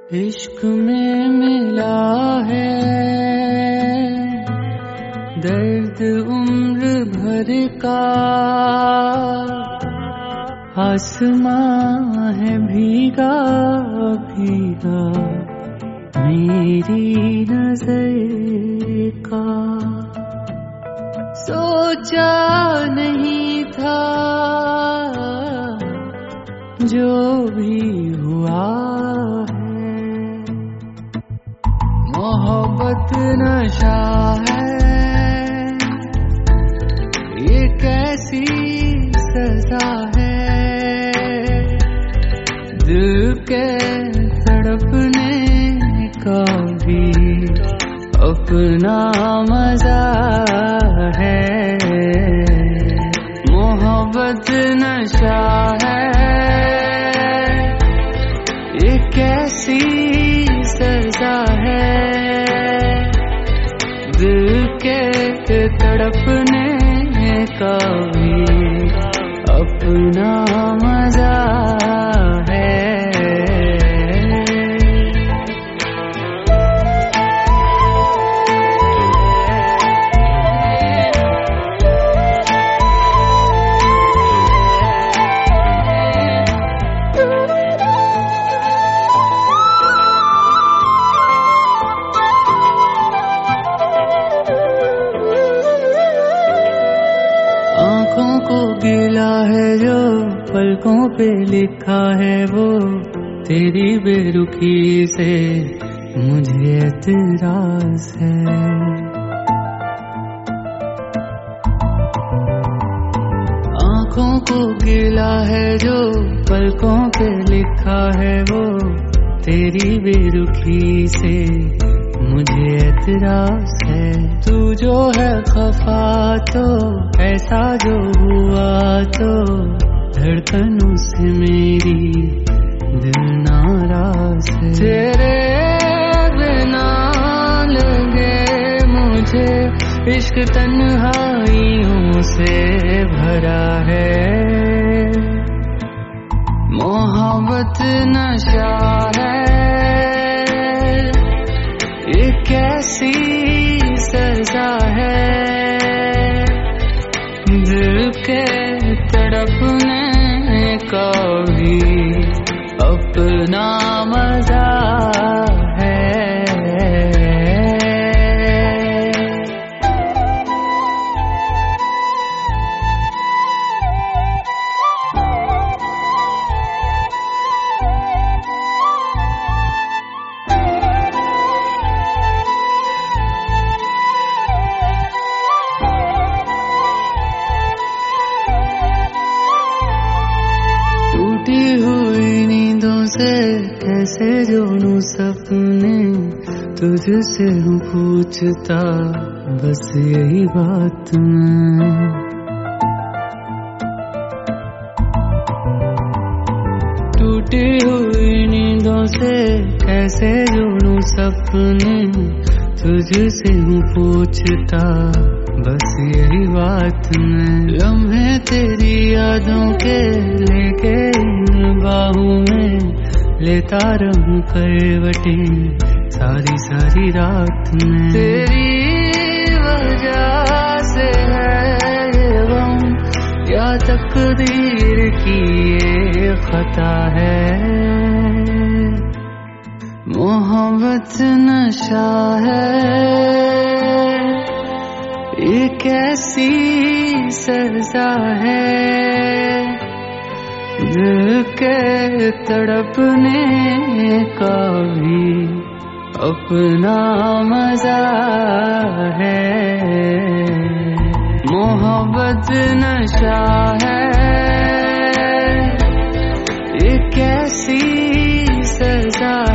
इश्क में मिला है दर्द उम्र भर का, आसमां है भीगा भीगा मेरी नजर का। सोचा नहीं था जो भी हुआ है, मोहब्बत नशा है, ये कैसी सजा है। दिल के तड़पने का भी अपना मजा है, मोहब्बत नशा है, ये कैसी सजा है। दिल के तड़पने का भी अपना मजा है। आँखों को गिला है जो पलकों पे लिखा है, वो तेरी बेरुखी से मुझे एतराज है। आँखों को गिला है जो पलकों पे लिखा है, वो तेरी बेरुखी से मुझे एतराज है। तू जो है खफा तो ऐसा जो हुआ तो धड़कनों से मेरी दिल नाराज है। तेरे बिना लगे मुझे इश्क तन्हाइयों से भरा है, मोहब्बत नशा है, ये कैसी सजा है। दिल के तड़पने का भी अपना मजा है। टूटी हुई नींदों से कैसे जोड़ूं सपने, तुझसे हूँ पूछता बस यही बात मैं। टूटी हुई नींदों से कैसे जोड़ूं सपने, तुझसे हूँ पूछता बस यही बात मैं। लम्हे तेरी यादों के लेके इन बाहों में लेता रहूं करवटें सारी सारी रात में। तेरी वजह से है ये गम या तकदीर की ये खता है, मोहब्बत नशा है, ये कैसी सजा है। दिल के तड़पने का भी अपना मजा है, मोहब्बत नशा है, ये कैसी सजा